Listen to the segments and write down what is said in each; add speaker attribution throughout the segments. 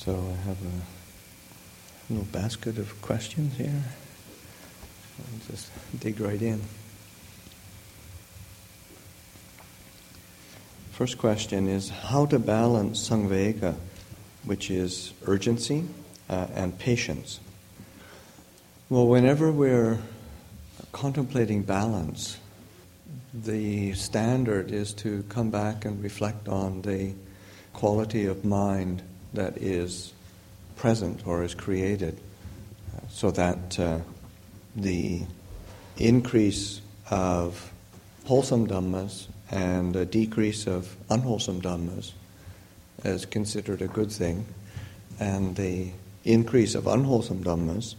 Speaker 1: So I have a little basket of questions here. I'll just dig right in. First question is how to balance samvega, which is urgency, and patience. Well, whenever we're contemplating balance, the standard is to come back and reflect on the quality of mind that is present or is created, so that the increase of wholesome dhammas and a decrease of unwholesome dhammas is considered a good thing, and the increase of unwholesome dhammas,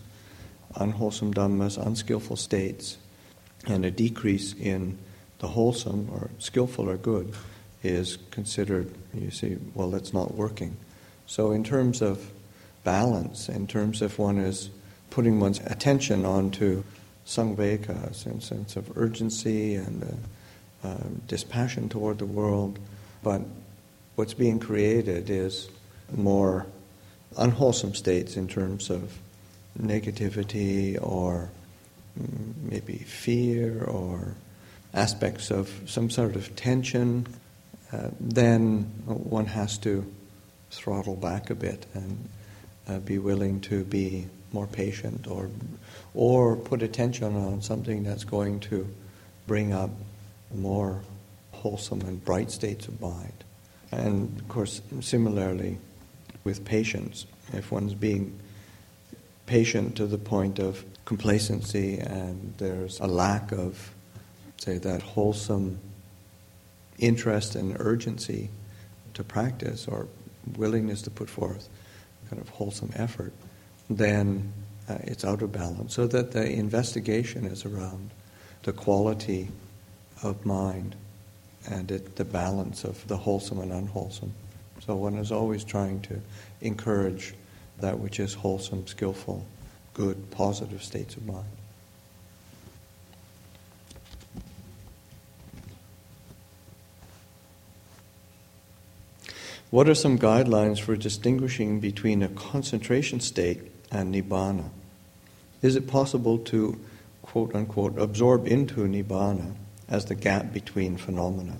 Speaker 1: unskillful states, and a decrease in the wholesome or skillful or good is considered, you see, well, that's not working. So in terms of balance, in terms of one is putting one's attention onto samvega, a sense of urgency and dispassion toward the world, but what's being created is more unwholesome states in terms of negativity or maybe fear or aspects of some sort of tension, then one has to throttle back a bit and be willing to be more patient or put attention on something that's going to bring up more wholesome and bright states of mind. And of course, similarly with patience, if one's being patient to the point of complacency and there's a lack of, say, that wholesome interest and urgency to practice or willingness to put forth kind of wholesome effort, then it's out of balance. So that the investigation is around the quality of mind and the balance of the wholesome and unwholesome. So one is always trying to encourage that which is wholesome, skillful, good, positive states of mind. What are some guidelines for distinguishing between a concentration state and nibbana? Is it possible to, quote-unquote, absorb into nibbana as the gap between phenomena?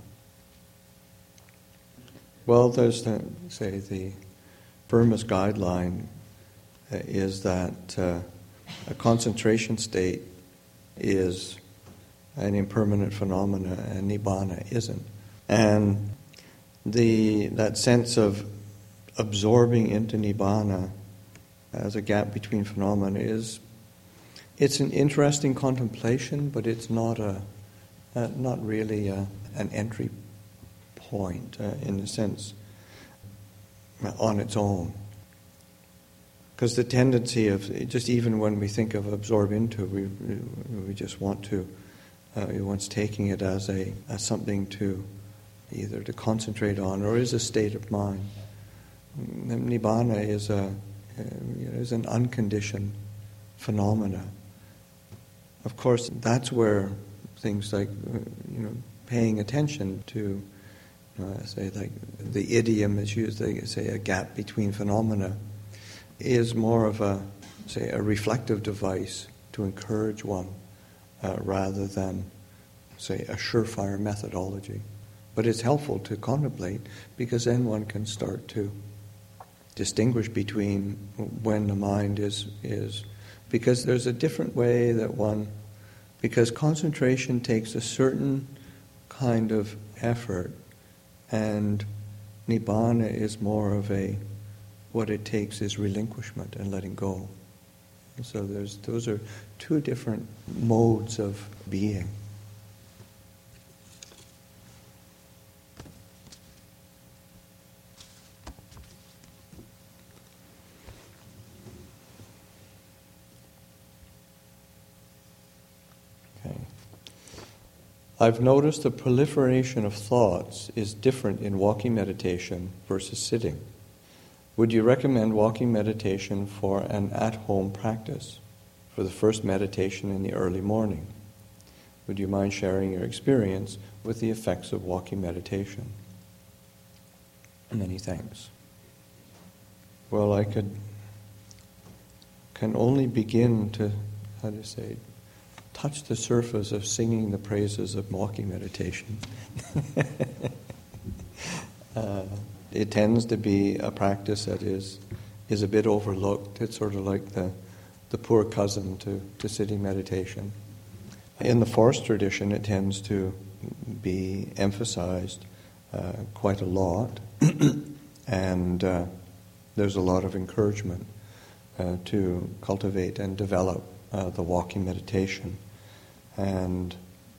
Speaker 1: Well, there's the Burma's guideline is that a concentration state is an impermanent phenomena and nibbana isn't. And that sense of absorbing into nibbana as a gap between phenomena it's an interesting contemplation, but it's not really an entry point in a sense on its own. Because the tendency of, just even when we think of absorb into, we just want to, one's taking it as something to either to concentrate on or is a state of mind. Nibbana is an unconditioned phenomena. Of course, that's where things like paying attention to, say, like the idiom is used, they say a gap between phenomena, is more of a reflective device to encourage one rather than, say, a surefire methodology. But it's helpful to contemplate because then one can start to distinguish between when the mind is because there's a different way that because concentration takes a certain kind of effort and nibbana is more of what it takes is relinquishment and letting go. So those are two different modes of being. I've noticed the proliferation of thoughts is different in walking meditation versus sitting. Would you recommend walking meditation for an at-home practice, for the first meditation in the early morning? Would you mind sharing your experience with the effects of walking meditation? Many thanks. well, I can only begin to, touch the surface of singing the praises of walking meditation. It tends to be a practice that is a bit overlooked. It's sort of like the poor cousin to sitting meditation. In the forest tradition, it tends to be emphasized quite a lot, and there's a lot of encouragement to cultivate and develop the walking meditation. And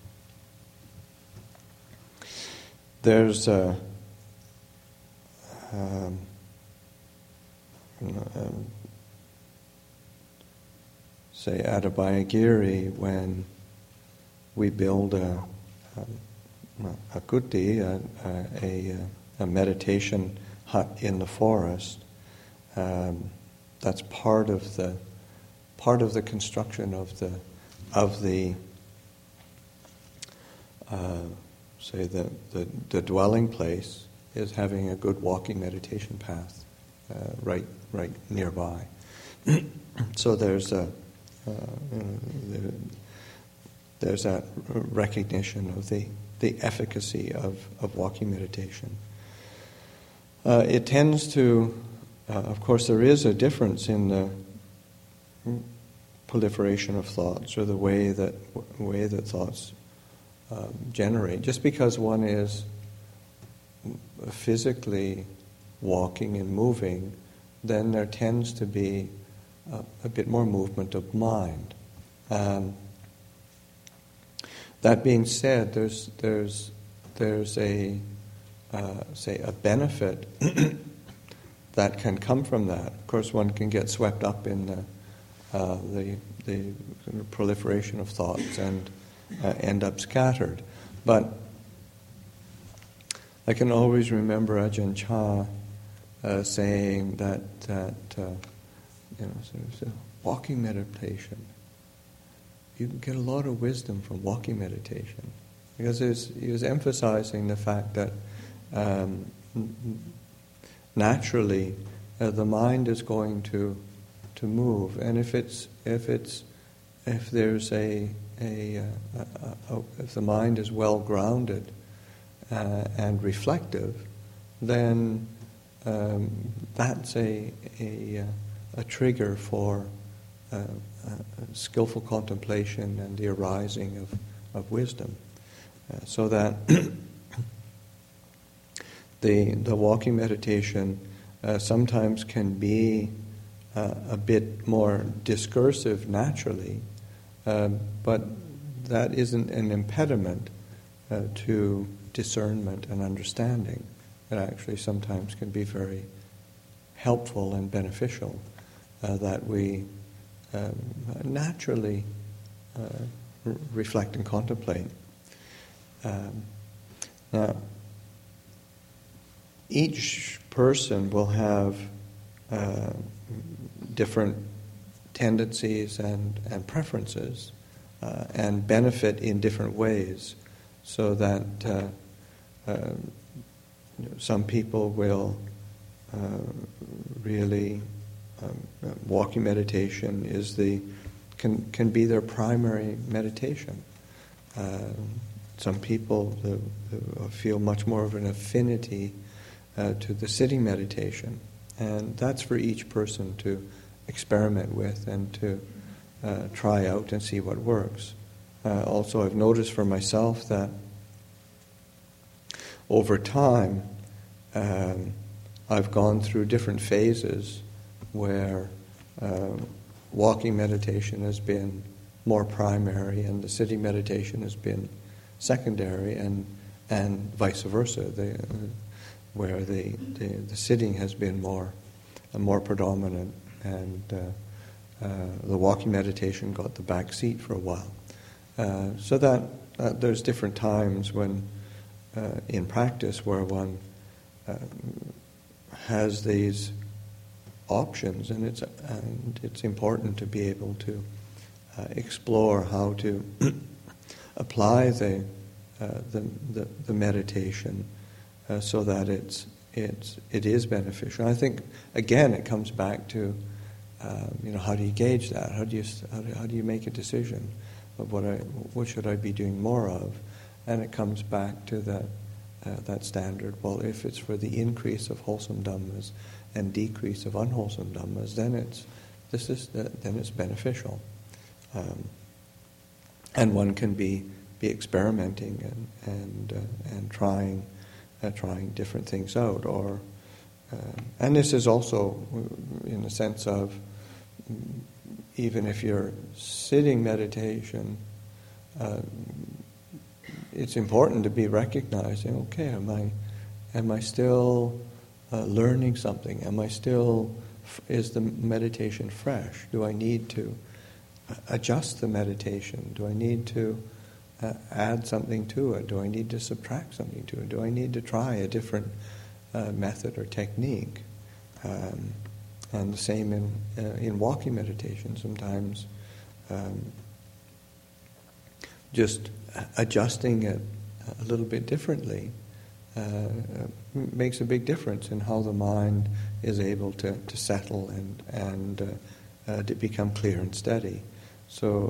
Speaker 1: there's say at Abhayagiri, when we build a kuti, a meditation hut in the forest, that's part of the construction of the dwelling place is having a good walking meditation path right nearby. So there's that recognition of the efficacy of walking meditation. It tends to, of course, there is a difference in the proliferation of thoughts or the way that thoughts generate. Just because one is physically walking and moving, then there tends to be a bit more movement of mind. That being said, there's a benefit that can come from that. Of course, one can get swept up in the proliferation of thoughts and end up scattered. But I can always remember Ajahn Chah saying that walking meditation, you can get a lot of wisdom from walking meditation, because he was emphasizing the fact that naturally the mind is going to move, and if the mind is well grounded and reflective, then that's a trigger for skillful contemplation and the arising of wisdom. So that the walking meditation sometimes can be a bit more discursive naturally, but that isn't an impediment to discernment and understanding. It actually sometimes can be very helpful and beneficial that we naturally reflect and contemplate. Now, each person will have different tendencies and preferences and benefit in different ways, so that some people will really walking meditation can be their primary meditation. Some people feel much more of an affinity to the sitting meditation, and that's for each person to experiment with and to try out and see what works. Also, I've noticed for myself that over time I've gone through different phases where walking meditation has been more primary and the sitting meditation has been secondary, and vice versa, where the sitting has been more predominant, and the walking meditation got the back seat for a while. So that there's different times when in practice where one has these options, and it's important to be able to explore how to apply the meditation so that it's it is beneficial. I think again it comes back to how do you gauge that? How do you make a decision of what should I be doing more of? And it comes back to that standard. Well, if it's for the increase of wholesome dhammas and decrease of unwholesome dhammas, then it's beneficial, and one can be experimenting and trying different things out, and this is also in the sense of even if you're sitting meditation, it's important to be recognizing, okay, am I still learning something? Is the meditation fresh? Do I need to adjust the meditation? Do I need to add something to it? Do I need to subtract something to it? Do I need to try a different method or technique? And the same in walking meditation. Sometimes just adjusting it a little bit differently makes a big difference in how the mind is able to settle and to become clear and steady. So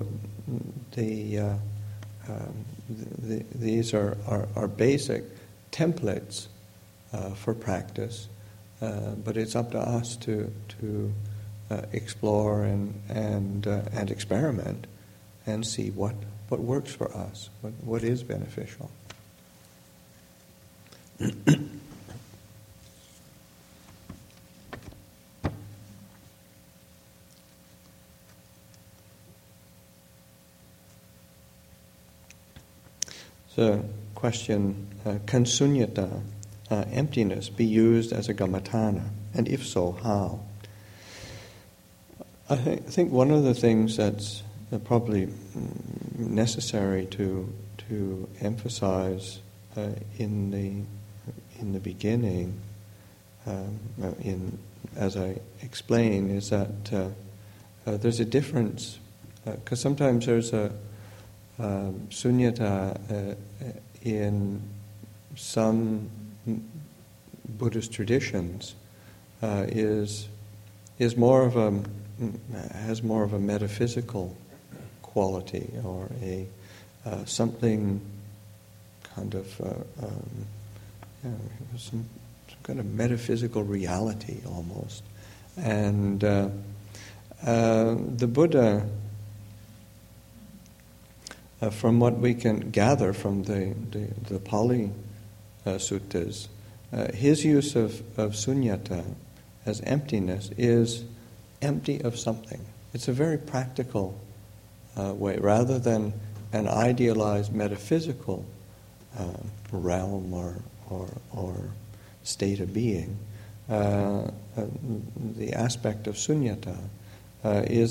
Speaker 1: these are basic templates for practice, but it's up to us to explore and experiment and see what works for us, what is beneficial. So, question, can sunyata, emptiness, be used as a kammatthana? And if so, how? I think one of the things that's probably necessary to emphasize in the beginning, as I explain, is that there's a difference, because sometimes there's a sunyata in some Buddhist traditions is more of has more of a metaphysical quality, or something kind of some kind of metaphysical reality almost. And the Buddha, from what we can gather from the Pali suttas, his use of sunyata as emptiness is empty of something. It's a very practical way, rather than an idealized metaphysical realm or state of being. The aspect of sunyata is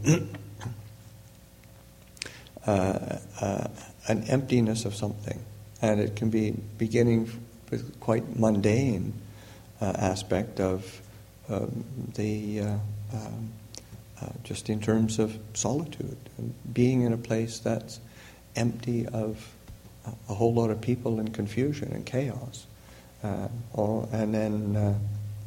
Speaker 1: an emptiness of something, and it can be beginning with quite mundane aspect of just in terms of solitude, being in a place that's empty of a whole lot of people and confusion and chaos, and then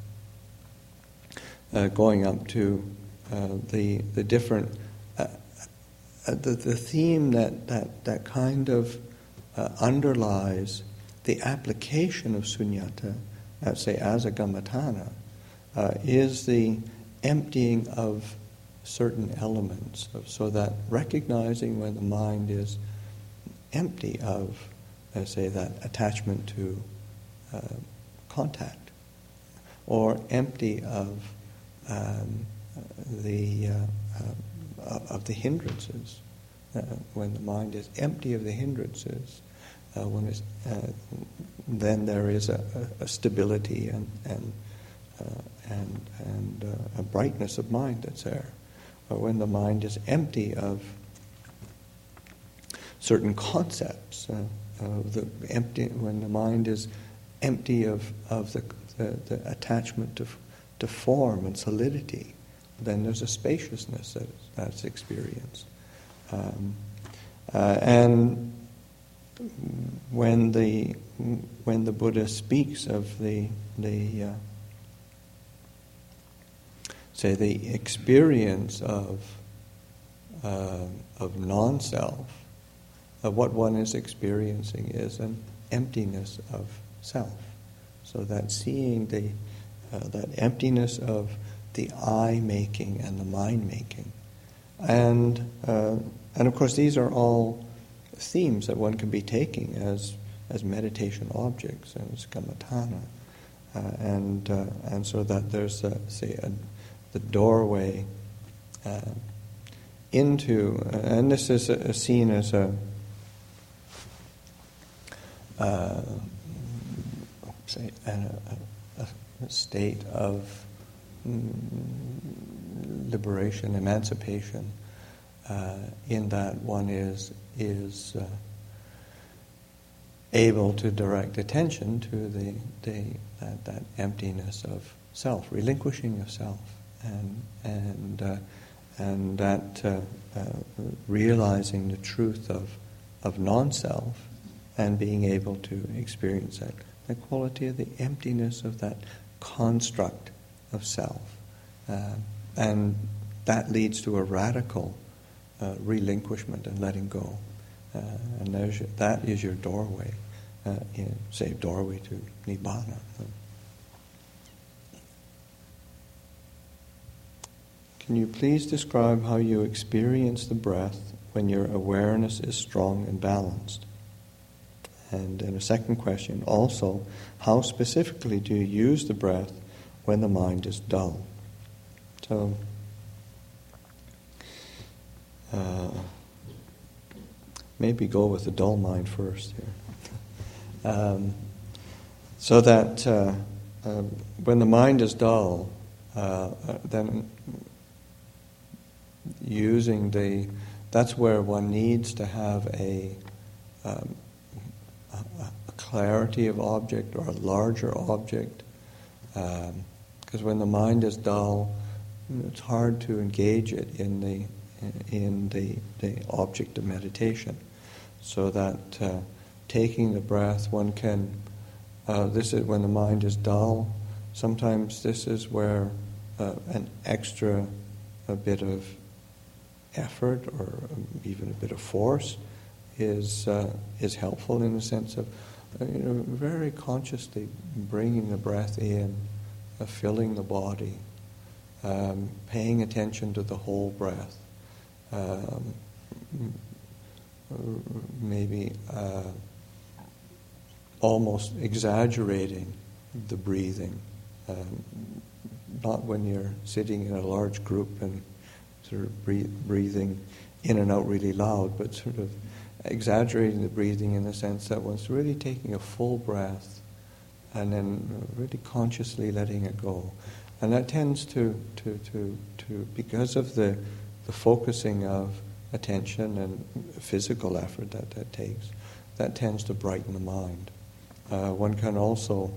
Speaker 1: going up to the different the theme that kind of underlies the application of sunyata, say as a kammatthana, is the emptying of certain elements, so that recognizing when the mind is empty of, say, that attachment to contact, or empty of the hindrances. When the mind is empty of the hindrances, then there is a stability and a brightness of mind that's there. But when the mind is empty of certain concepts, when the mind is empty of the attachment to form and solidity, then there's a spaciousness that's experienced. And when the Buddha speaks of the experience of non-self, what one is experiencing is an emptiness of self. So that seeing that emptiness of the I-making and the mind-making. And of course these are all themes that one can be taking as meditation objects, as kammatthana. And so that there's, the doorway into, and this is seen as a state of liberation, emancipation, in that one is able to direct attention to that emptiness of self, relinquishing of self, and that realizing the truth of non-self, and being able to experience that, the quality of the emptiness of that construct of self. And that leads to a radical relinquishment and letting go. And that is your doorway, doorway to Nibbana. Can you please describe how you experience the breath when your awareness is strong and balanced? And then a second question, also, how specifically do you use the breath when the mind is dull? So, maybe go with the dull mind first here. So that when the mind is dull, then using that's where one needs to have a clarity of object or a larger object, because when the mind is dull, it's hard to engage it in the object of meditation. So that taking the breath, one can. This is when the mind is dull. Sometimes this is where an extra bit of effort or even a bit of force is helpful, in the sense of very consciously bringing the breath in, filling the body, paying attention to the whole breath, maybe almost exaggerating the breathing, not when you're sitting in a large group and sort of breathing in and out really loud, but sort of exaggerating the breathing in the sense that one's really taking a full breath and then really consciously letting it go. And that tends to because of the focusing of attention and physical effort that takes, that tends to brighten the mind. One can also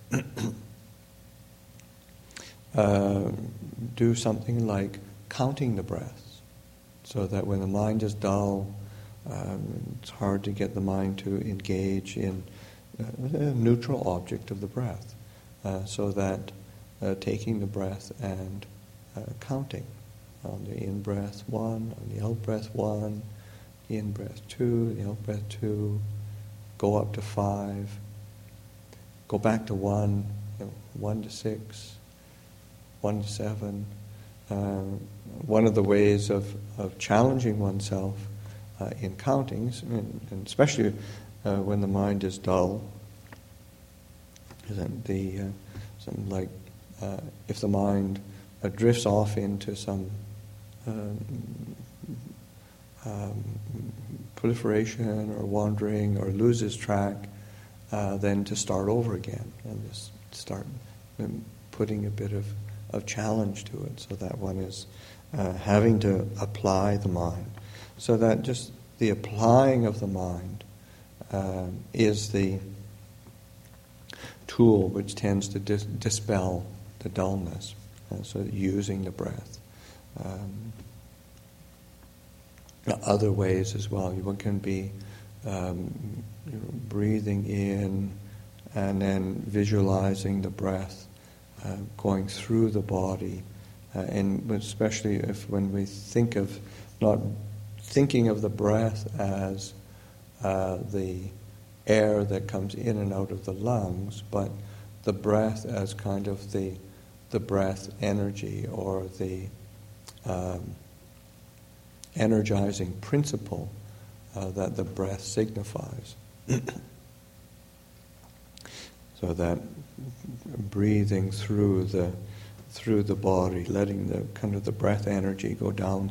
Speaker 1: do something like counting the breaths, so that when the mind is dull, it's hard to get the mind to engage in a neutral object of the breath. So that taking the breath and counting on the in-breath 1, on the out-breath 1, the in-breath 2, the out-breath 2, go up to 5, go back to 1, 1 to 6, 1 to 7. One of the ways of challenging oneself in countings, and especially when the mind is dull, is that something like if the mind drifts off into some proliferation or wandering or loses track, then to start over again and just start putting a bit of challenge to it, so that one is having to apply the mind. So that just the applying of the mind is the tool which tends to dispel the dullness. So using the breath. Other ways as well. One can be breathing in and then visualizing the breath going through the body, and especially when we think of not thinking of the breath as the air that comes in and out of the lungs, but the breath as kind of the breath energy or the energizing principle that the breath signifies. So that breathing through the body, letting the kind of the breath energy go down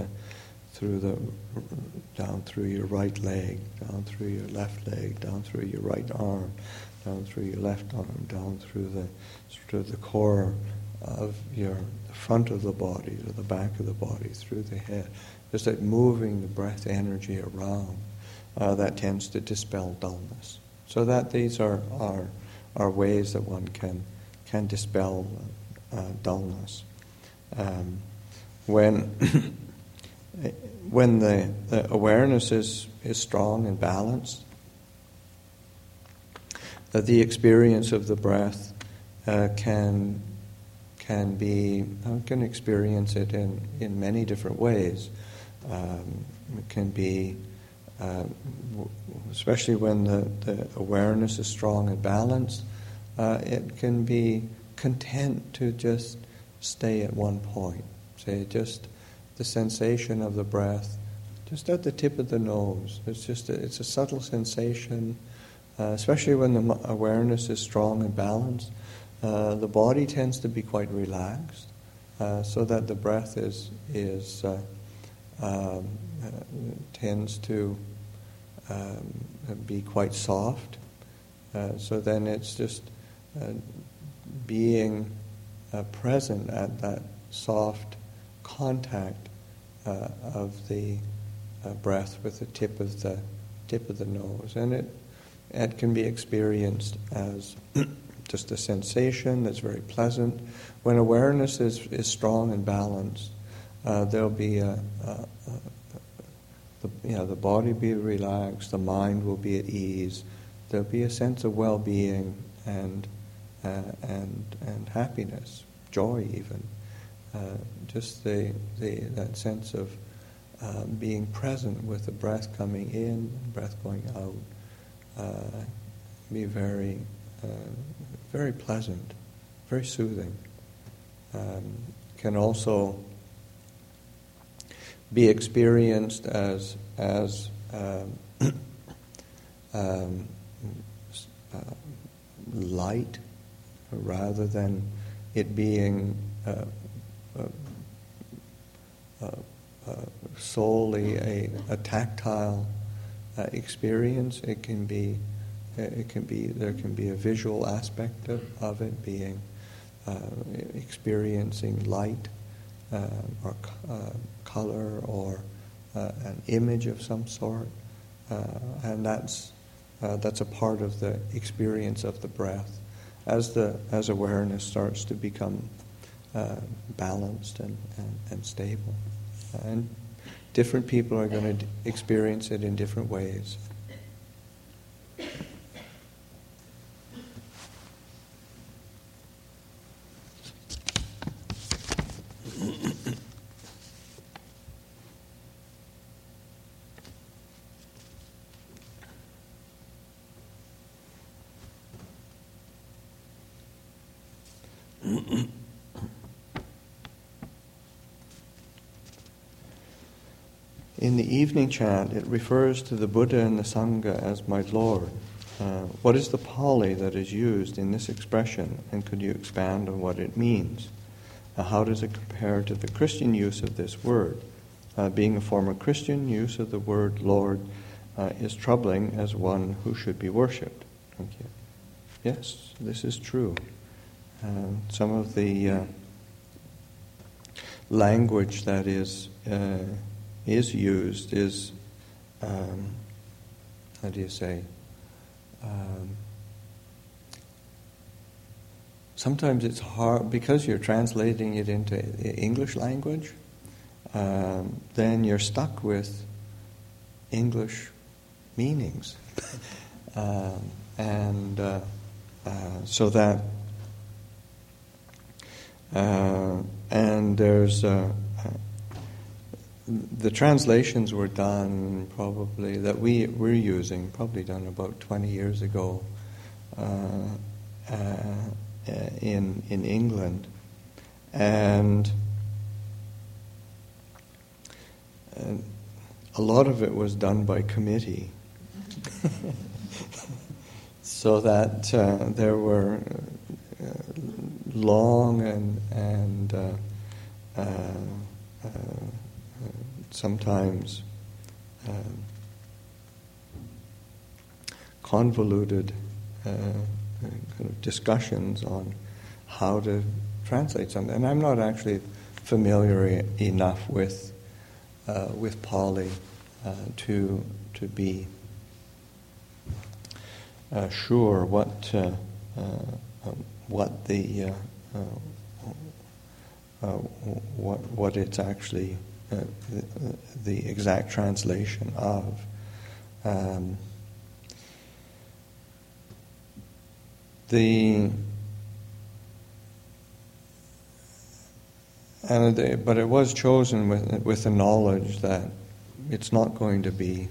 Speaker 1: down through your right leg, down through your left leg, down through your right arm, down through your left arm, down through the core of the front of the body to the back of the body, through the head. Just like moving the breath energy around, that tends to dispel dullness. So that these are ways that one can dispel dullness. When the awareness is strong and balanced, that the experience of the breath can experience it in many different ways. It can be, especially when the awareness is strong and balanced, it can be content to just stay at one point. Say, just the sensation of the breath, just at the tip of the nose. It's a subtle sensation, especially when the awareness is strong and balanced. The body tends to be quite relaxed, so that the breath tends to be quite soft. So then it's just being present at that soft contact of the breath with the tip of the nose, and it can be experienced as just a sensation that's very pleasant. When awareness is strong and balanced, there'll be the body be relaxed, the mind will be at ease. There'll be a sense of well-being and happiness, joy even. Just that sense of being present with the breath coming in and breath going out, be very, very pleasant, very soothing. Can also be experienced as light, rather than it being solely a tactile experience. There can be a visual aspect of it, being experiencing light or color or an image of some sort, and that's a part of the experience of the breath as awareness starts to become balanced and stable. And different people are going to experience it in different ways. In the evening chant, it refers to the Buddha and the Sangha as my Lord. What is the Pali that is used in this expression, and could you expand on what it means? How does it compare to the Christian use of this word? Being a former Christian, use of the word Lord is troubling as one who should be worshipped. Thank you. Yes, this is true. Some of the language that is used is, how do you say, sometimes it's hard, because you're translating it into the English language, then you're stuck with English meanings. So that, and there's, the translations were done probably, that we're using, probably done about 20 years ago in England. And a lot of it was done by committee. So that there were long and sometimes convoluted kind of discussions on how to translate something. And I'm not actually familiar enough with Pali to be sure what the what it's actually the exact translation of. But it was chosen with the knowledge that it's not going to be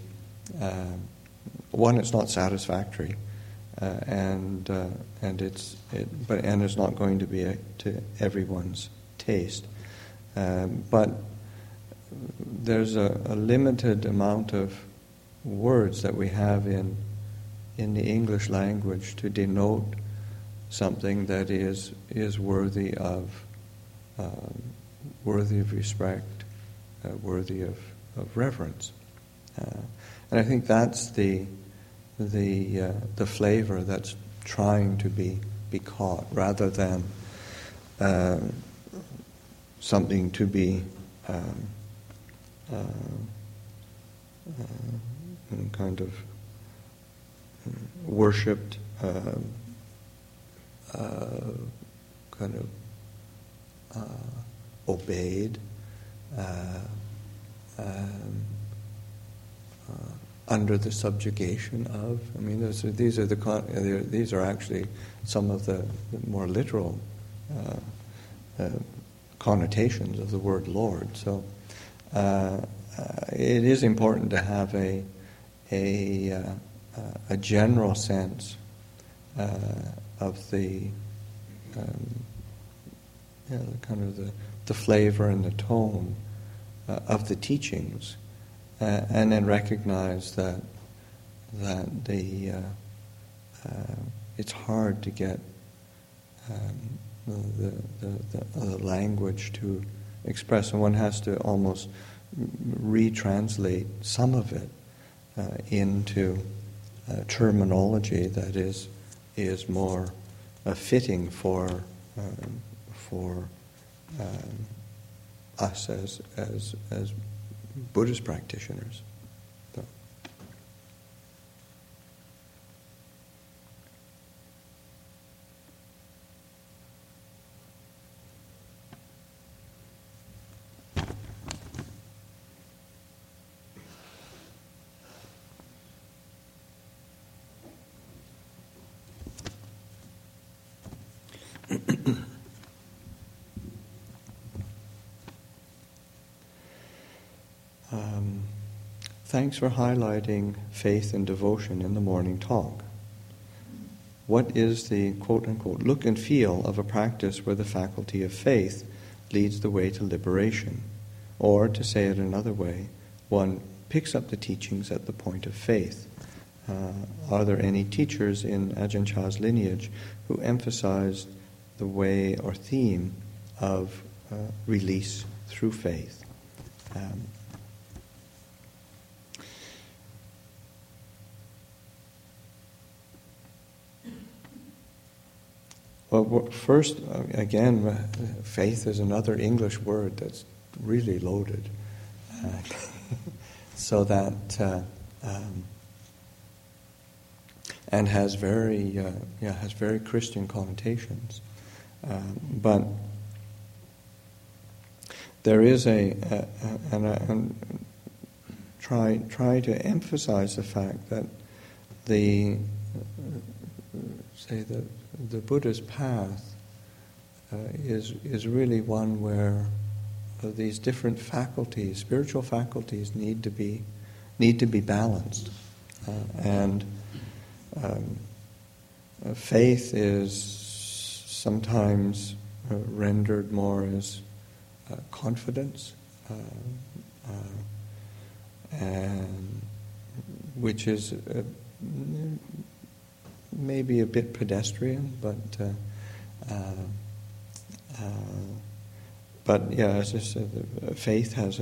Speaker 1: it's not satisfactory, and it's not going to be to everyone's taste. But there's a limited amount of words that we have in the English language to denote something that is worthy of respect, worthy of reverence, and I think that's the flavor that's trying to be caught, rather than something to be kind of worshipped, kind of obeyed, under the subjugation of. I mean, these are actually some of the more literal connotations of the word Lord. So it is important to have a general sense of the kind of the flavor and the tone of the teachings, and then recognize that it's hard to get the language to express, and one has to almost retranslate some of it into terminology that is more fitting for us as Buddhist practitioners. So. Thanks for highlighting faith and devotion in the morning talk. What is the quote-unquote look and feel of a practice where the faculty of faith leads the way to liberation? Or, to say it another way, one picks up the teachings at the point of faith. Are there any teachers in Ajahn Chah's lineage who emphasized the way or theme of release through faith? Well, first, again, faith is another English word that's really loaded, so that and has very Christian connotations, but try to emphasize the fact that the Buddha's path is really one where these different faculties, spiritual faculties, need to be balanced, and faith is sometimes rendered more as confidence, and which is maybe a bit pedestrian, but yeah, as I said, faith has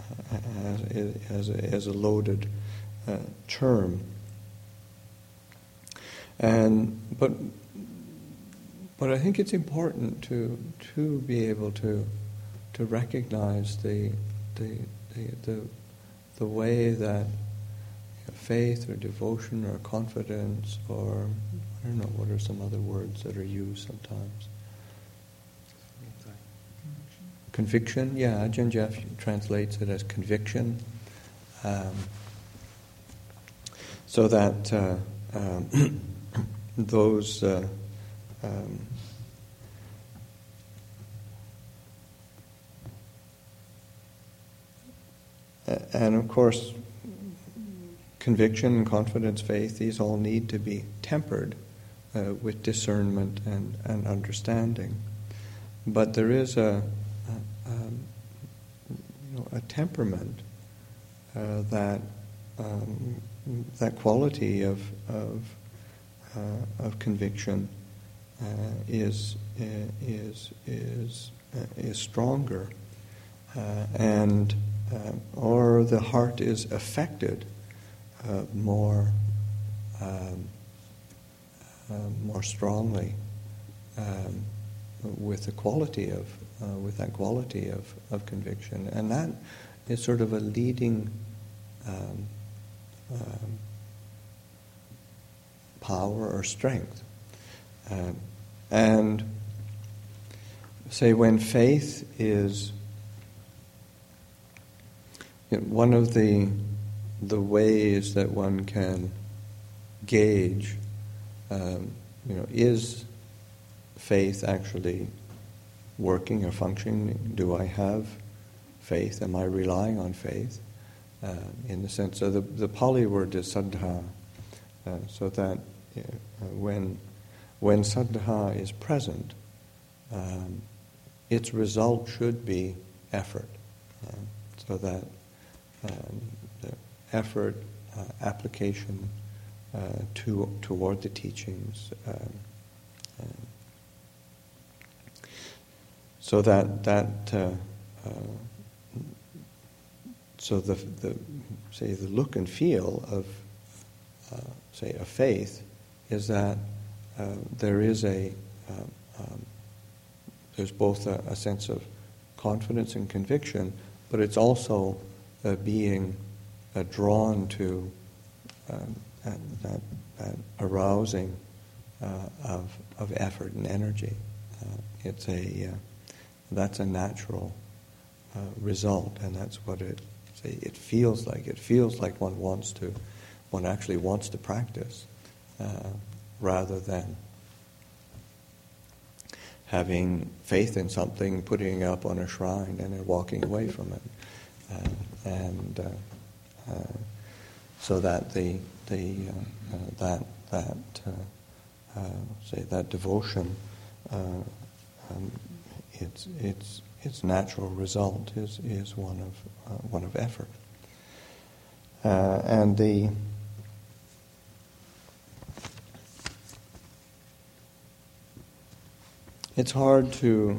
Speaker 1: a loaded term, but I think it's important to be able to recognize the way that faith or devotion or confidence, or I don't know, what are some other words that are used sometimes? Conviction, yeah, Ajahn Jeff translates it as conviction. So that those and of course, conviction, confidence, faith, these all need to be tempered with discernment and understanding. But there is a temperament that quality of conviction is stronger, or the heart is affected more strongly with that quality of conviction, and that is sort of a leading power or strength. And say when faith is one of the ways that one can gauge, is faith actually working or functioning? Do I have faith? Am I relying on faith? In the sense of the Pali word is saddha, so that when saddha is present, its result should be effort, so that the effort, application toward the teachings, so the look and feel of a faith is that there is there's both a sense of confidence and conviction, but it's also being drawn to that arousing of effort and energy. That's a natural result, and that's what it feels like. It feels like one actually wants to practice, rather than having faith in something, putting it up on a shrine, and then walking away from it, so that that devotion, its natural result is one of effort, and it's hard to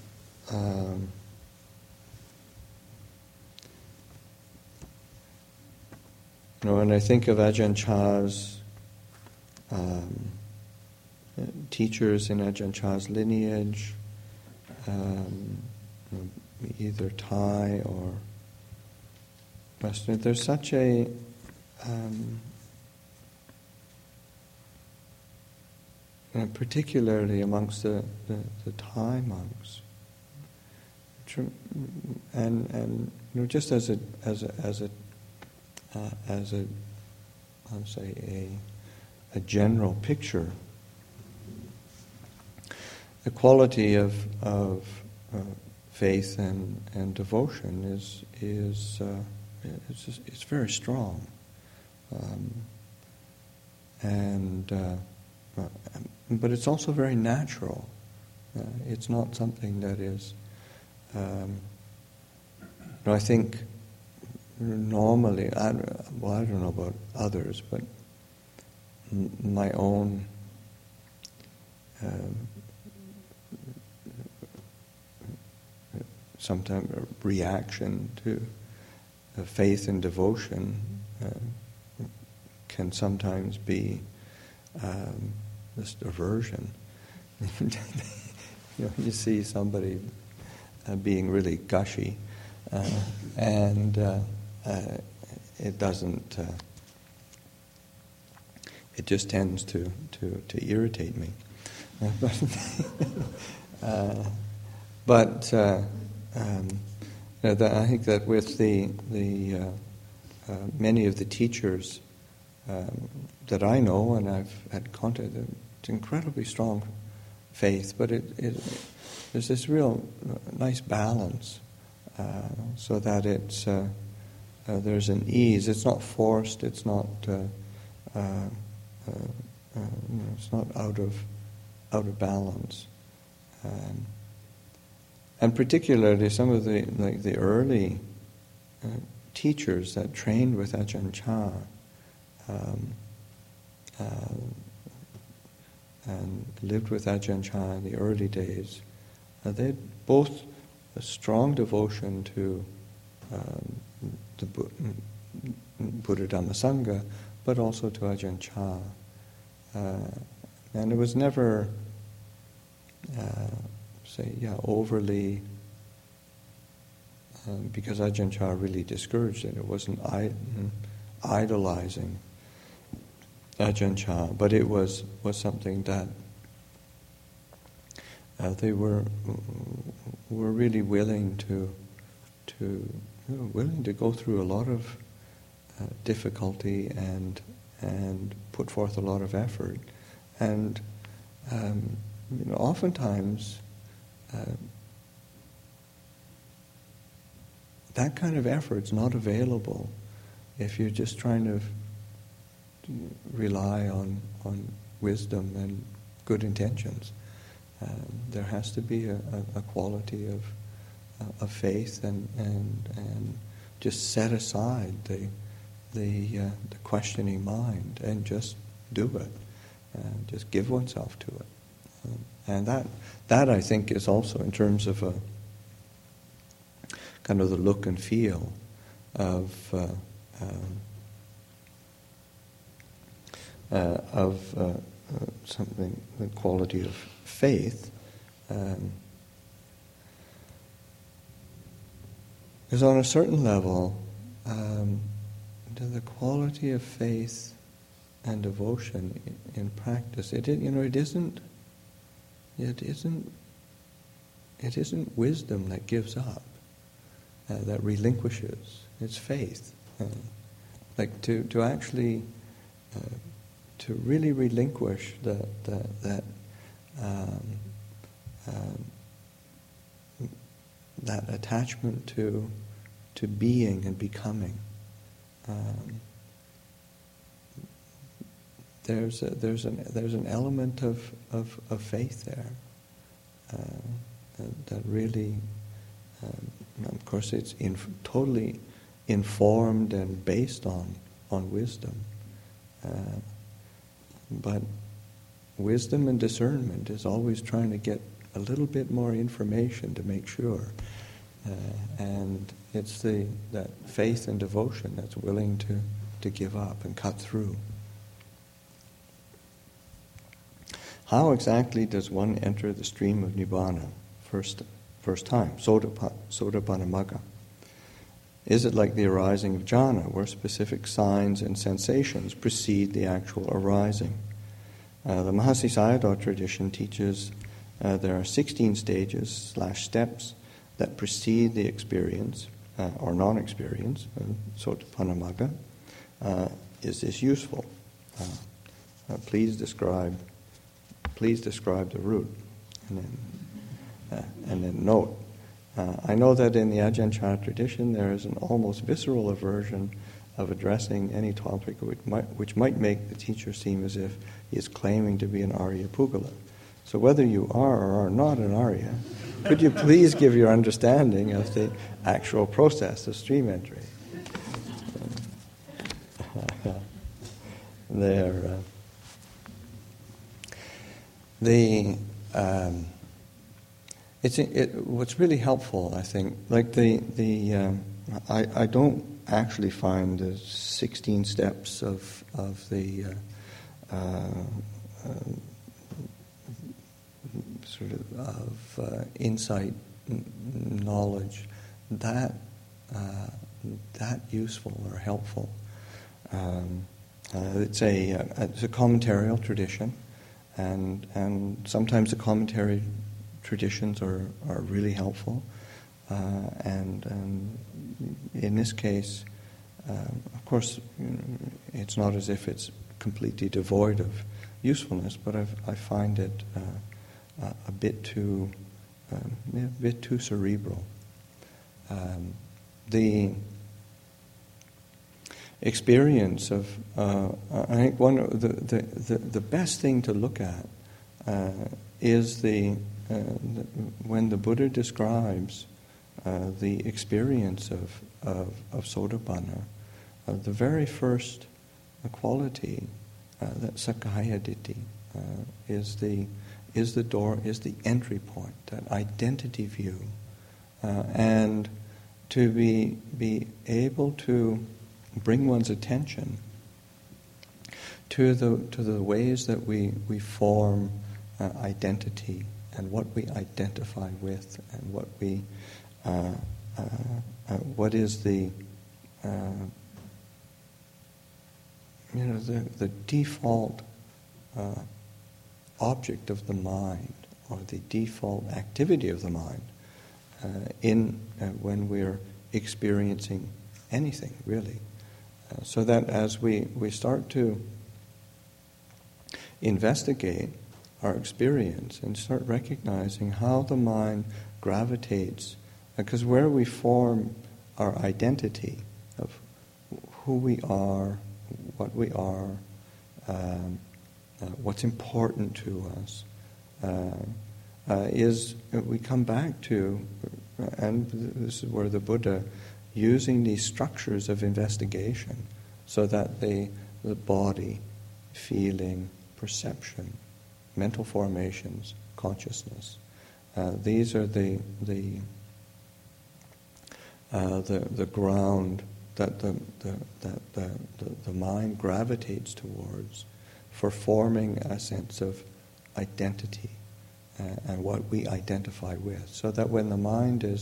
Speaker 1: when I think of Ajahn Chah's teachers in Ajahn Chah's lineage, either Thai or Western, there's such a particularly amongst the Thai monks, and just as a as a general picture. The quality of faith and devotion is very strong, but it's also very natural. It's not something that is. I think normally, I don't know about others, but my own sometimes a reaction to faith and devotion can sometimes be just aversion. You see somebody being really gushy, and it doesn't. It just tends to irritate me. But I think that with the many of the teachers that I know and I've had contact, it's incredibly strong faith, but there's this real nice balance, so that it's there's an ease. It's not forced. It's not it's not out of balance. And particularly some of the early teachers that trained with Ajahn Chah and lived with Ajahn Chah in the early days, they had both a strong devotion to the Buddha Dhamma Sangha, but also to Ajahn Chah. And it was never overly, because Ajahn Chah really discouraged it. It wasn't idolizing Ajahn Chah, but it was something that they were really willing to go through a lot of difficulty and put forth a lot of effort, and oftentimes that kind of effort's not available if you're just trying to rely on wisdom and good intentions. There has to be a quality of faith and just set aside the questioning mind and just do it, just give oneself to it. And that I think is also, in terms of a kind of the look and feel of something, the quality of faith, because on a certain level, the quality of faith and devotion in practice, it isn't wisdom that gives up, that relinquishes. It's faith, like to actually to really relinquish that attachment to being and becoming. There's an element of faith there that really, of course, it's totally informed and based on wisdom, but wisdom and discernment is always trying to get a little bit more information to make sure, and it's that faith and devotion that's willing to give up and cut through. How exactly does one enter the stream of Nibbana first time, Sotapanna Magga? Is it like the arising of jhana, where specific signs and sensations precede the actual arising? The Mahasi Sayadaw tradition teaches there are 16 stages / steps that precede the experience or non-experience, Sotapanna Magga. is this useful? Please describe the root, and then note. I know that in the Ajahn Chah tradition there is an almost visceral aversion of addressing any topic which might make the teacher seem as if he is claiming to be an Arya Pugala. So whether you are or are not an Arya, could you please give your understanding of the actual process of stream entry? What's really helpful, I think, like I don't actually find the 16 steps of the insight knowledge that useful or helpful. It's a commentarial tradition, and sometimes the commentary traditions are really helpful, and in this case, of course, it's not as if it's completely devoid of usefulness, but I find it a bit too cerebral. The experience of I think the best thing to look at is when the Buddha describes the experience of Sotapanna, the very first quality, that Sakkaya Ditthi, is the door, is the entry point, that identity view, and to be able to bring one's attention to the ways that we form identity, and what we identify with, and what is the default object of the mind, or the default activity of the mind when we're experiencing anything, really. So that as we start to investigate our experience and start recognizing how the mind gravitates, because where we form our identity of who we are, what we are, what's important to us, is we come back to, and this is where the Buddha, using these structures of investigation, so that the body, feeling, perception, mental formations, consciousness, these are the ground that the mind gravitates towards for forming a sense of identity and what we identify with. So that when the mind is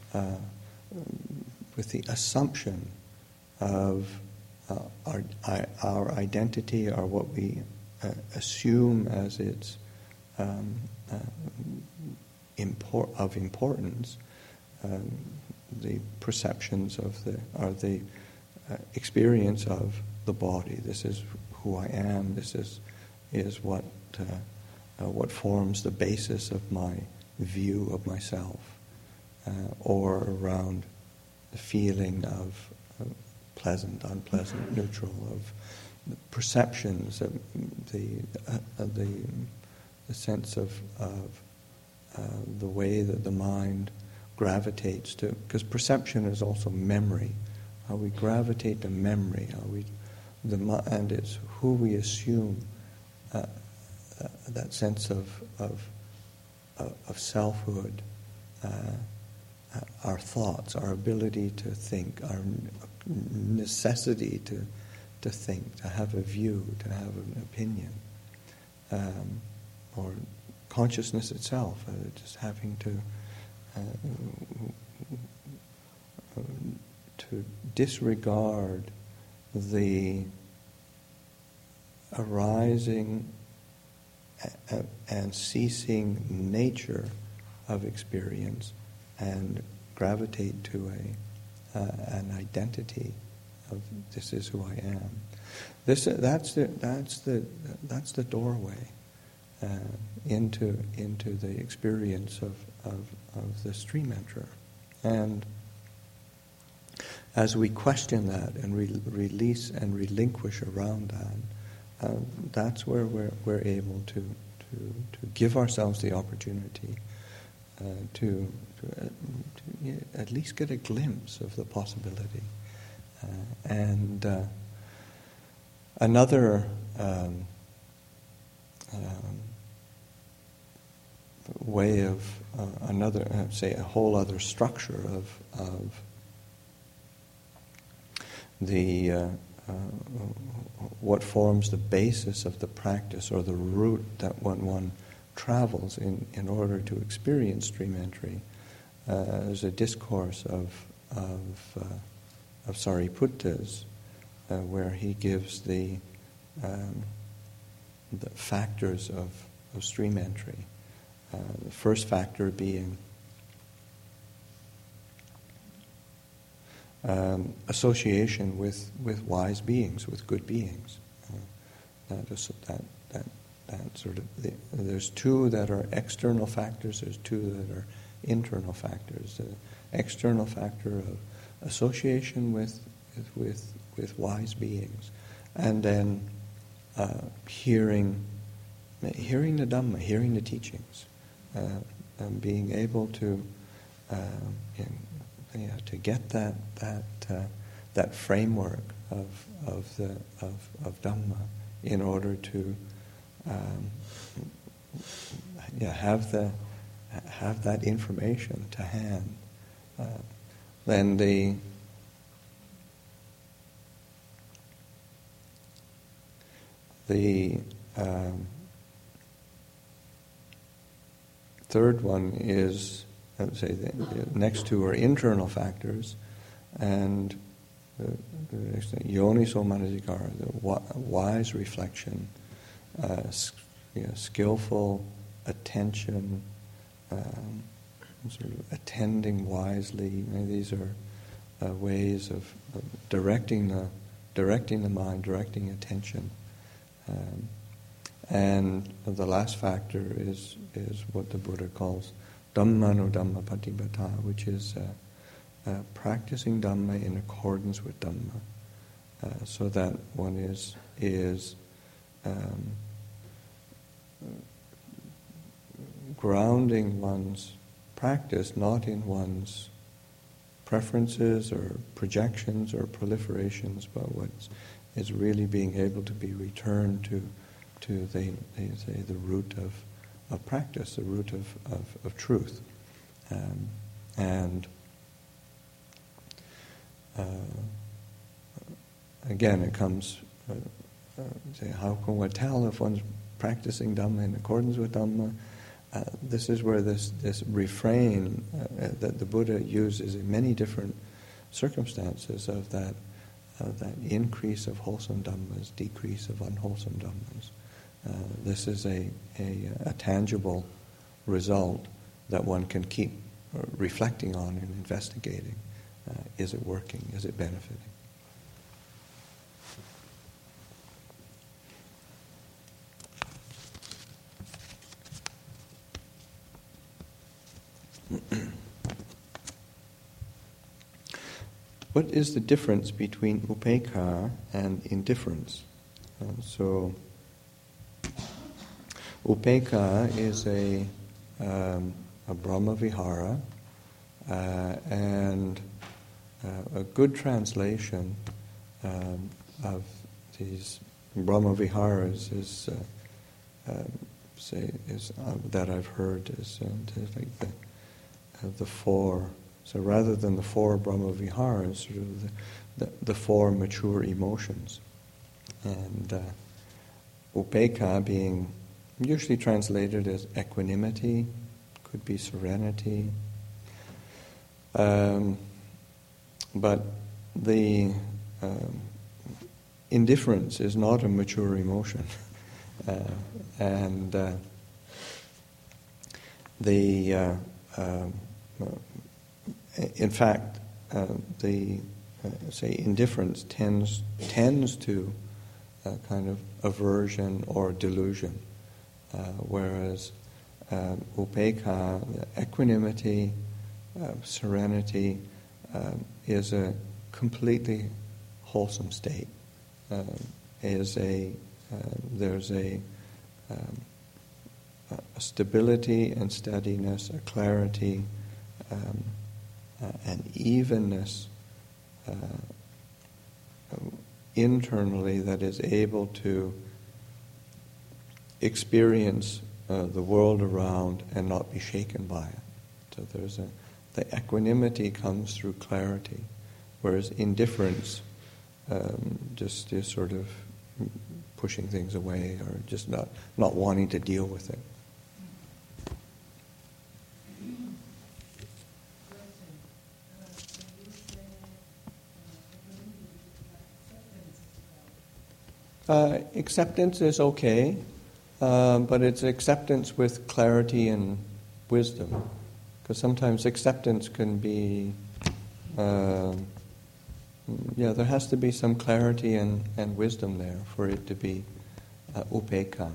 Speaker 1: with the assumption of our identity, or what we assume as its of importance, the perceptions of the experience of the body. This is who I am. This is what forms the basis of my view of myself, or around the feeling of pleasant, unpleasant, neutral, of the perceptions, of the sense of the way that the mind gravitates to, because perception is also memory. How we gravitate to memory, and it's who we assume that sense of selfhood, our thoughts, our ability to think, our necessity to think, to have a view, to have an opinion, or consciousness itself, just having to disregard the arising and ceasing nature of experience, and gravitate to an identity this is who I am. That's the doorway into the experience of the stream enterer. And as we question that and release and relinquish around that, that's where we're able to give ourselves the opportunity to at least get a glimpse of the possibility. And another way of say a whole other structure of the what forms the basis of the practice or the route that one travels in order to experience stream entry. There's a discourse of Sariputta's where he gives the factors of stream entry. The first factor being association with wise beings, with good beings. That sort of there's two that are external factors. There's two that are internal factors. The external factor of association with wise beings, and then hearing the Dhamma, hearing the teachings, and being able to to get that framework of Dhamma in order to have that information to hand. Then the third one is, I would say, the next two are internal factors, and the next thing, yoniso manasikara, the wise reflection, skillful attention, sort of attending wisely. These are ways of directing the mind, directing attention. And the last factor is what the Buddha calls Dhammano Dhamma Patibhata, which is practicing Dhamma in accordance with Dhamma, so that one is grounding one's practice not in one's preferences or projections or proliferations, but what is really being able to be returned to the root of practice, the root of truth. And again, it comes, say, how can one tell if one's practicing Dhamma in accordance with Dhamma? This is where this refrain that the Buddha uses in many different circumstances of that increase of wholesome Dhammas, decrease of unwholesome Dhammas. This is a tangible result that one can keep reflecting on and investigating. Is it working? Is it benefiting? What is the difference between upekkha and indifference? So, upekkha is a Brahma Vihara, and a good translation of these Brahma Viharas is that I've heard is like the four. So rather than the four Brahma Viharas, sort of the four mature emotions, and upekkha being usually translated as equanimity, could be serenity, but the indifference is not a mature emotion, and in fact, the say indifference tends to kind of aversion or delusion, whereas upekkha, equanimity, serenity, is a completely wholesome state. There's a stability and steadiness, a clarity, an evenness internally that is able to experience the world around and not be shaken by it. So the equanimity comes through clarity, whereas indifference just is sort of pushing things away or just not wanting to deal with it. Acceptance is okay, but it's acceptance with clarity and wisdom. Because sometimes acceptance can be, there has to be some clarity and wisdom there for it to be upekkha.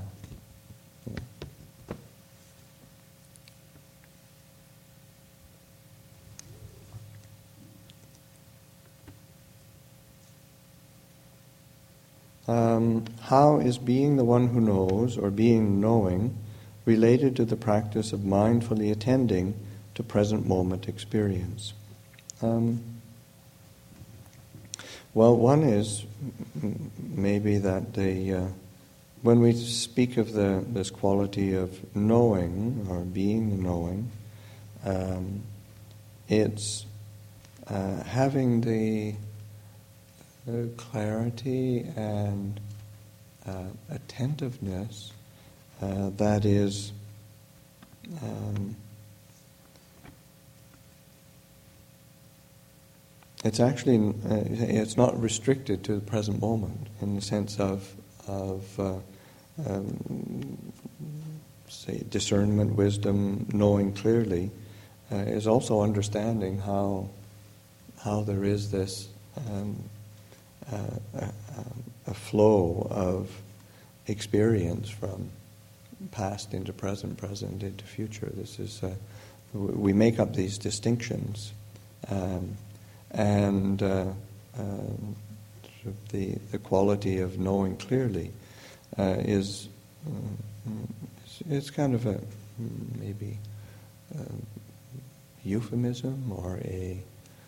Speaker 1: How is being the one who knows, or being knowing, related to the practice of mindfully attending to present moment experience? Well, one is maybe that when we speak of this quality of knowing, or being the knowing, it's having the clarity and attentiveness that is it's actually it's not restricted to the present moment in the sense of say discernment, wisdom, knowing clearly is also understanding how there is this a flow of experience from past into present, present into future. This is we make up these distinctions, and the quality of knowing clearly is it's kind of a maybe euphemism or a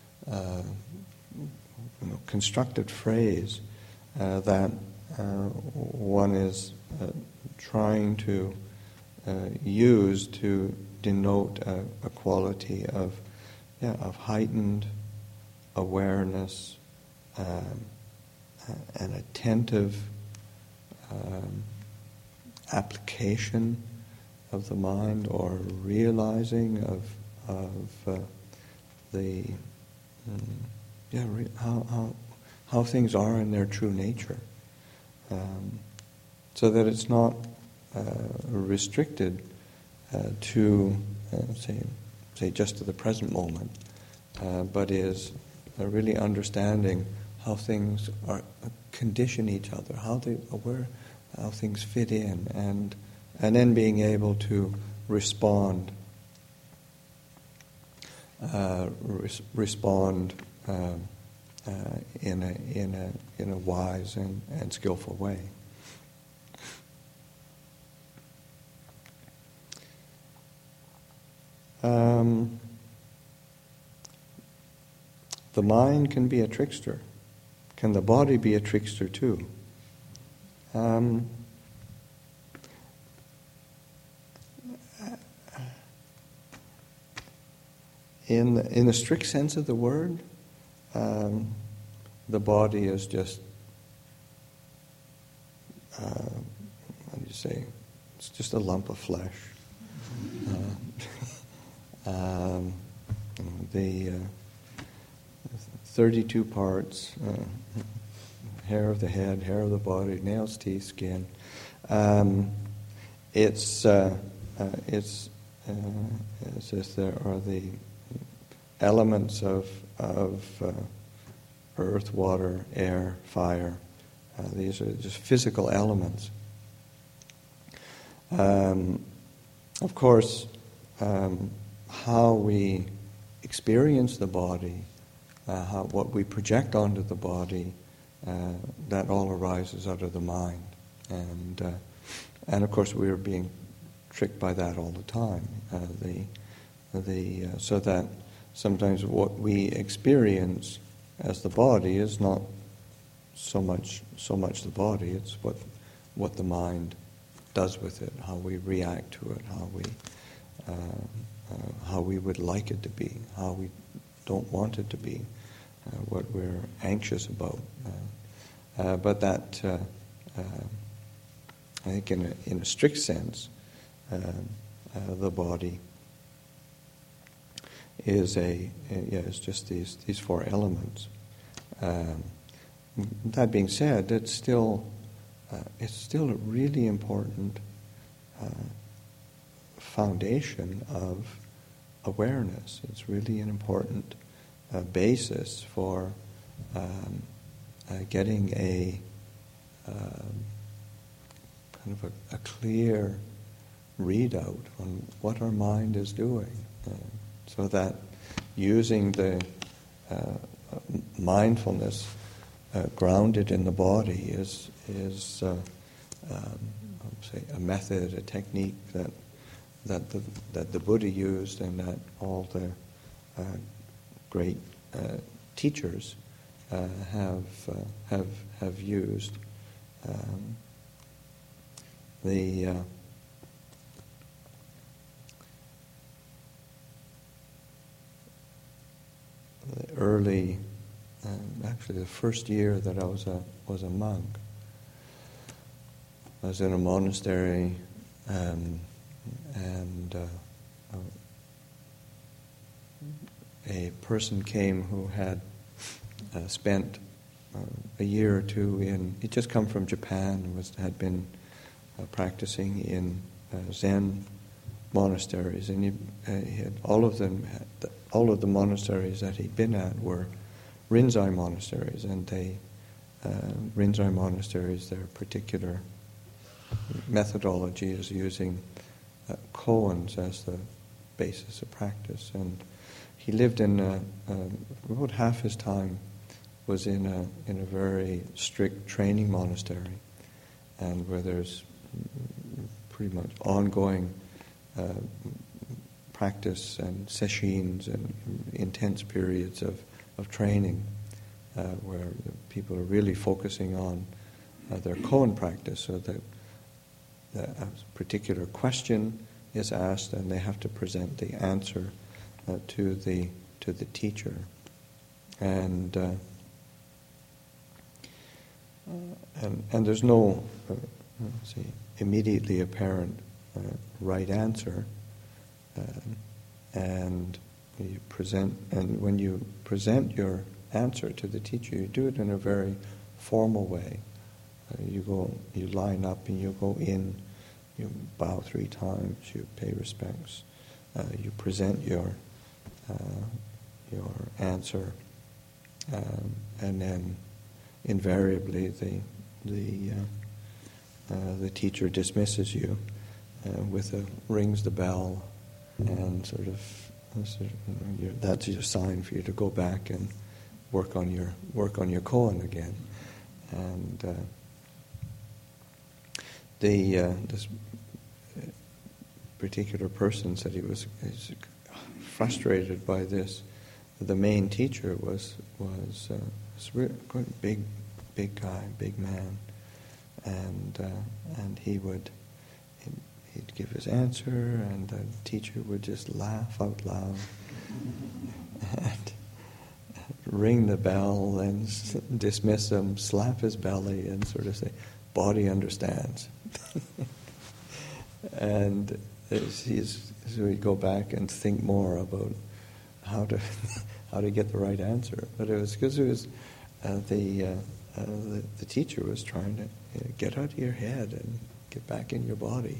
Speaker 1: constructed phrase that one is trying to use to denote a quality of heightened awareness, an attentive application of the mind, or realizing of the how things are in their true nature, so that it's not restricted to say just to the present moment, but is really understanding how things are condition each other, how things fit in, and then being able to respond in a wise and skillful way. The mind can be a trickster. Can the body be a trickster too? In the strict sense of the word, the body is just, how do you say, it's just a lump of flesh. The 32 parts, hair of the head, hair of the body, nails, teeth, skin. It's as if there are the elements of earth, water, air, fire. These are just physical elements. Of course, how we experience the body, what we project onto the body, that all arises out of the mind. And of course we are being tricked by that all the time. So that sometimes what we experience as the body is not so much the body, it's what the mind does with it, how we react to it, how we would like it to be, how we don't want it to be, what we're anxious about. But that, I think in a strict sense, the body is it's just these four elements. That being said, it's still a really important foundation of awareness. It's really an important basis for getting a kind of a clear readout on what our mind is doing, so that using the mindfulness grounded in the body is say a method, a technique that the Buddha used, and that all the great teachers have used. The early, actually the first year that I was a monk, I was in a monastery, and a person came who had spent a year or two he'd just come from Japan and had been practicing in Zen monasteries, and he had all of the monasteries that he'd been at were Rinzai monasteries, and Rinzai monasteries, their particular methodology is using koans as the basis of practice. And he lived in about half his time was in a very strict training monastery, and where there's pretty much ongoing practice and sessions and intense periods of training, where people are really focusing on their koan practice, so that a particular question is asked and they have to present the answer to the teacher. And there's no immediately apparent right answer, and you present, and when you present your answer to the teacher, you do it in a very formal way. You line up and you go in, you bow 3 times, you pay respects, you present your answer, and then invariably the teacher dismisses you rings the bell, and that's your sign for you to go back and work on your koan again. And this particular person said he was frustrated by this. The main teacher was quite a big guy, big man, and he'd give his answer, and the teacher would just laugh out loud and ring the bell and dismiss him, slap his belly, and sort of say, "Body understands." And so we go back and think more about how to get the right answer. But it was because it was the teacher was trying to get out of your head and get back in your body,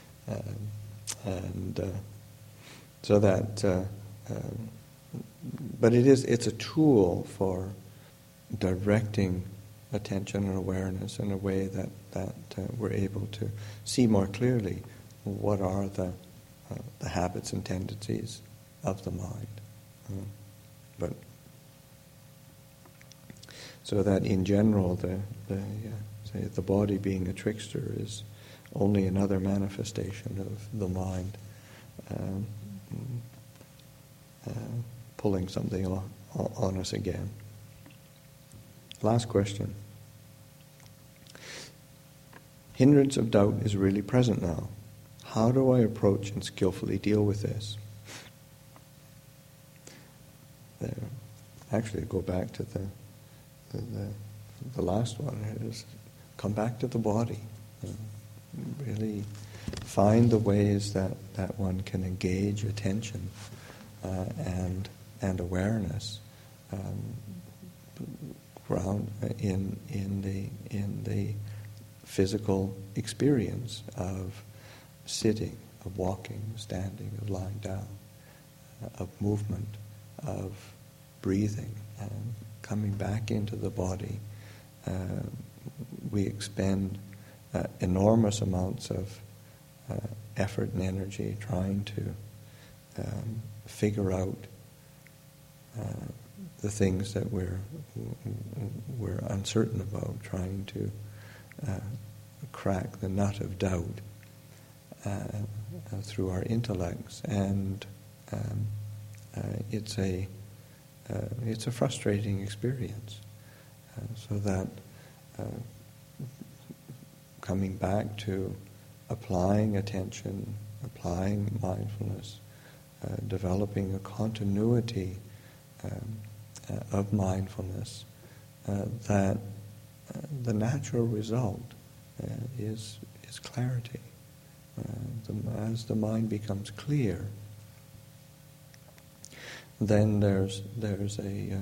Speaker 1: so that. But it's a tool for directing attention and awareness in a way that we're able to see more clearly what are the habits and tendencies of the mind. But so that in general, the body being a trickster is only another manifestation of the mind pulling something on us again. Last question. Hindrance of doubt is really present now. How do I approach and skillfully deal with this? Actually, go back to the last one. Is come back to the body. Really find the ways that one can engage attention and awareness ground in the physical experience of sitting, of walking, standing, of lying down, of movement, of breathing, and coming back into the body. We expend enormous amounts of effort and energy trying to figure out the things that we're uncertain about, trying to crack the nut of doubt through our intellects, and it's a frustrating experience. So that coming back to applying attention, applying mindfulness, developing a continuity of mindfulness, that the natural result is clarity. As the mind becomes clear, then there's the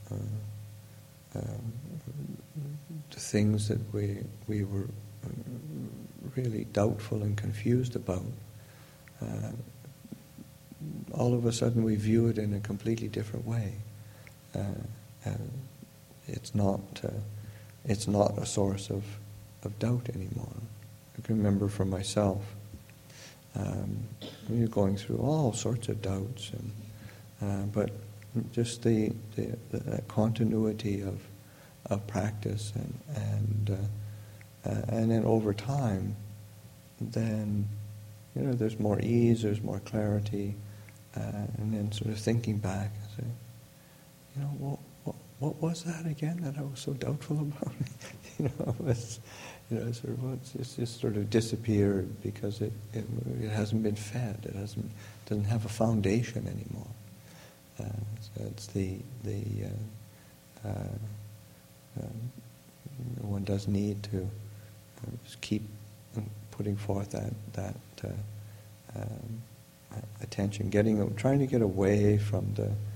Speaker 1: things that we were really doubtful and confused about. All of a sudden we view it in a completely different way. It's not a source of doubt anymore. I can remember for myself, you're going through all sorts of doubts, but just the continuity of practice and then over time, then there's more ease, there's more clarity, and then sort of thinking back and say, what was that again that I was so doubtful about? It's just sort of disappeared because it hasn't been fed. It doesn't have a foundation anymore. So it's one does need to just keep putting forth that attention, trying to get away from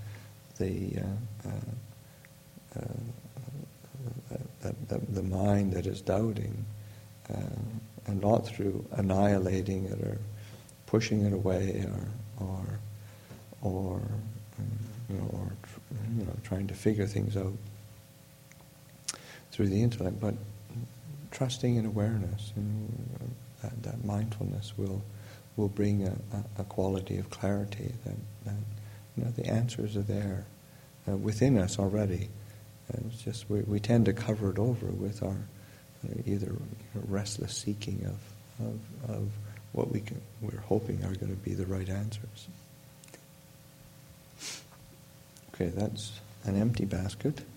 Speaker 1: the mind that is doubting, and not through annihilating it or pushing it away or trying to figure things out through the intellect, but trusting in awareness, and that mindfulness will bring a quality of clarity that the answers are there within us already. It's just we tend to cover it over with our either restless seeking of what we're hoping are going to be the right answers. Okay, that's an empty basket.